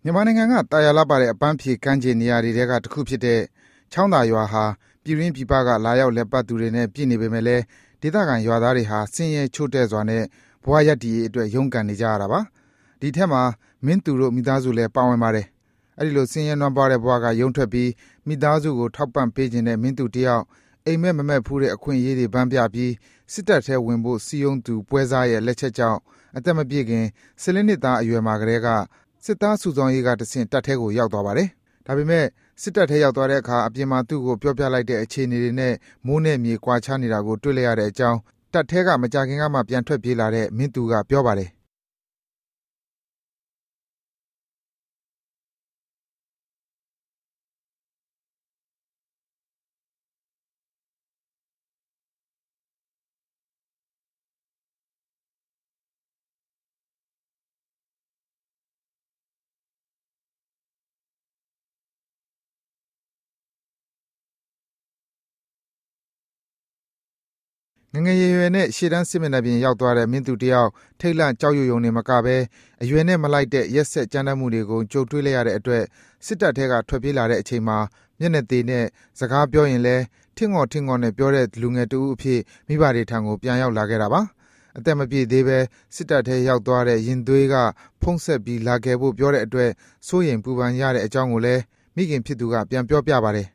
မြန်မာနိုင်ငံကတာယာလှပတဲ့အပန်းဖြေကမ်းခြေနေရာတွေထဲကတစ်ခုဖြစ်တဲ့ချောင်းသာရွာဟာပြည်တွင်းပြည်ပကလာရောက်လည်ပတ်သူတွေနဲ့ပြည့်နေပေမဲ့လည်းဒေသခံရွာသားတွေဟာဆင်းရဲချို့တဲ့စွာနဲ့ဘဝရပ်တည်ရေးအတွက်ရုန်းကန်နေကြရတာပါ။ဒီထက်မှာမင်းသူတို့မိသားစုလည်းပါဝင်ပါတယ်။အဲဒီလိုဆင်းရဲနွမ်းပါးတဲ့ဘဝကရုန်းထွက်ပြီးမိသားစုကိုထောက်ပံ့ပေးခြင်းတဲ့မင်းသူတယောက်အိမ်မက်မမက်ဖူးတဲ့အခွင့်အရေးတွေဗန်းပြပြီးစစ်တပ်ထဲဝင်ဖို့စီယုံသူပွဲစားရဲ့လက်ချက်ကြောင့်အသက်မပြည့်ခင်17နှစ်သားအရွယ်မှာကတည်းကစစ်သားစုဆောင်ရေးကတဆင့်တပ်ထဲကိုရောက်သွားပါတယ်။ဒါပေမဲ့စစ်တပ်ထဲရောက်သွားတဲ့အခါအပြင်မှာသူ့ကိုပြောပြလိုက်တဲ့အခြေအနေတွေနဲ့မိုးနဲ့မြေကွာခြားနေတာကိုတွေ့လိုက်ရတဲ့အကြောင်းတပ်ထဲကမကြခင်ကမှပြန်ထွက်ပြေးလာတဲ့မင်းသူကပြောပါတယ်ငငယ်ရွယ်နဲ့ရှေ့တန်းစစ်မျက်နှာပြင်ရောက်သွားတဲ့မင်းသူတယောက်ထိတ်လန့်ကြောက်ရွံ့ရုံနဲ့မကဘဲအရွယ်နဲ့မလိုက်တဲ့ရက်ဆက်ကြမ်းတမ်းမှုတွေကိုကြုံတွေ့လိုက်ရတဲ့အတွက်စစ်တပ်ထဲကထွက်ပြေးလာတဲ့အချိန်မှာမျက်နှာသေးနဲ့စကားပြောရင်လည်းထင်ငေါ်ထင်ငေါ်နဲ့ပြောတဲ့လူငယ်တူအဖြစ်မိဘတွေထံကိုပြန်ရောက်လာခဲ့တာပါအသက်မပြည့်သေးပဲစစ်တပ်ထဲရောက်သွားတဲ့ရင်သွေးကဖုံးဆက်ပြီးလာခဲ့ဖို့ပြောတဲ့အတွက်စိုးရိမ်ပူပန်ရတဲ့အကြောင်းကိုလည်းမိခင်ဖြစ်သူကပြန်ပြောပြပါတယ်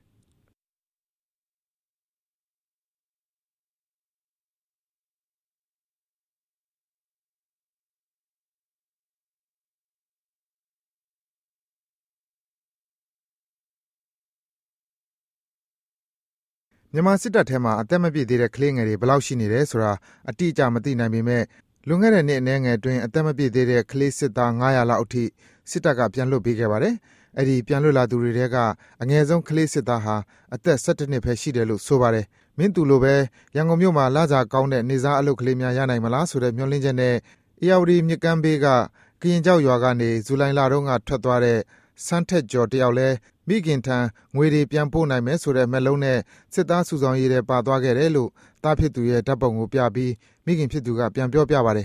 မြန်မာစစ်တပ်ထဲမှာအသက်မပြည့်သေးတဲ့ကလေးငယ်တွေဘယ်လောက်ရှိနေတယ်ဆိုတာအတိအကျမသိနိုင်ပေမဲ့လွန်ခဲ့တဲ့နှစ်အနည်းငယ်အတွင်းအသက်မပြည့်သေးတဲ့ကလေးစစ်သား900လောက်အထိစစ်တပ်ကပြန်လွှတ်ပေးခဲ့ပါတယ်။အဲဒီပြန်လွှတ်လာသူတွေထဲကအငယ်ဆုံးကလေးစစ်သားဟာအသက်17နှစ်ပဲရှိတယ်လို့ဆိုပါတယ်။မင်းသူလိုပဲရန်ကုန်မြို့မှာလစာကောင်းတဲ့နေစားအလုပ်ကလေးများရနိုင်မလားဆိုတဲ့မျှော်လင့်ချက်နဲ့အေရဝတီမြစ်ကမ်းဘေးကကရင်ကျောက်ရွာကနေဇူလိုင်လတုန်းကထွက်သွားတဲ့စန်းထက်ကျော်တယောက်လဲမိခင်ထံငွေတွေပြန်ပို့နိုင်မယ်ဆိုတဲ့မက်လုံးနဲ့စစ်သားစုဆောင်ရေးထဲပါသွားခဲ့တယ်လို့တားဖြစ်သူရဲ့ဓာတ်ပုံကိုပြပြီးမိခင်ဖြစ်သူကပြန်ပြောပြပါတယ်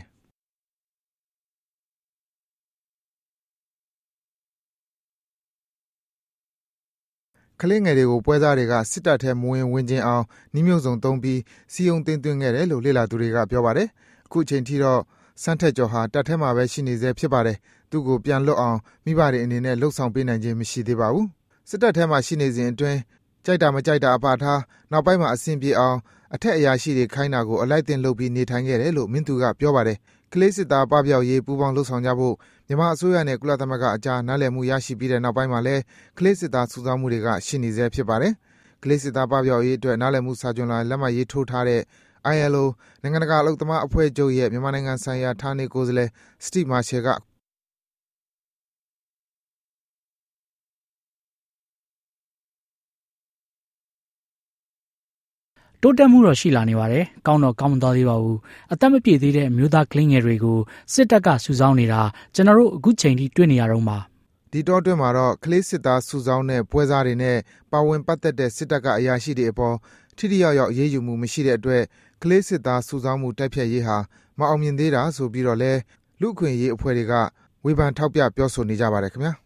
ကလေးငယ်တွေကိုပွဲစားတွေကစစ်တပ်ထဲမဝင်ခြင်းအောင်နှီးမျိုးစုံသုံးပြီးစီယုံတင်သွင်းခဲ့တယ်လို့လေ့လာသူတွေကပြောပါတယ်အခုချိန်ထိတော့စန်းထက်ကျော်ဟာတပ်ထဲမှာပဲရှိနေသေးဖြစ်ပါတယ်သူ့ကိုပြန်လွတ်အောင်မိဘတွေအနေနဲ့လှုပ်ဆောင်ပေးနိုင်ခြင်းမရှိသေးပါဘူးစစ်တပ်ထဲမှာရှိနေစဉ်အတွင်းကြိုက်တာမကြိုက်တာအပါထားနောက်ပိုင်းမှာအဆင်ပြေအောင်အထက်အရာရှိတွေခိုင်းတာကိုအလိုက်တင်လုပ်ပြီးနေထိုင်ခဲ့တယ်လို့မင်းသူကပြောပါတယ်ကလေးစစ်သားပပျောက်ရေးပူးပေါင်းလှုပ်ဆောင်ကြဖို့မြန်မာအစိုးရနဲ့ကုလသမဂ္ဂအကြားနားလည်မှုရရှိပြီးတဲ့နောက်ပိုင်းမှာလည်းကလေးစစ်သားစုဆောင်းမှုတွေကရှိနေဆဲဖြစ်ပါတယ်ကလေးစစ်သားပပျောက်ရေးအတွက်နားလည်မှုစာချုပ်လက်မှတ်ရေးထိုးထားတဲ့ ILO နိုင်ငံတကာအလုပ်သမားအဖွဲ့ချုပ်ရဲ့မြန်မာနိုင်ငံဆိုင်ရာဌာနေကိုယ်စားလှယ်စတိမာရှယ်ကတိုးတက်မှုတော့ရှိလာနေပါတယ်။ကောင်းတော့ကောင်းမသွားသေးပါဘူး။အသက်မပြည့်သေးတဲ့အမျိုးသားကလေးငယ်တွေကိုစစ်တပ်ကစုဆောင်းနေတာကျွန်တော်တို့အခုချိန်ထိတွေ့နေရတော့မှာဒီတော့အတွင်းမှာတော့ကလေးစစ်သားစုဆောင်းတဲ့ပွဲစားတွေနဲ့ပါဝင်ပတ်သက်တဲ့စစ်တပ်ကအရာရှိတွေအပေါ်ထိထိရောက်ရောက်အရေးယူမှုမရှိတဲ့အတွက်ကလေးစစ်သားစုဆောင်းမှုတိုက်ဖျက်ရေးဟာမအောင်မြင်သေးတာဆိုပြီးတော့လဲလူ့အခွင့်အရေးအဖွဲ့တွေကဝေဖန်ထောက်ပြပြောဆိုနေကြပါတယ်ခင်ဗျာ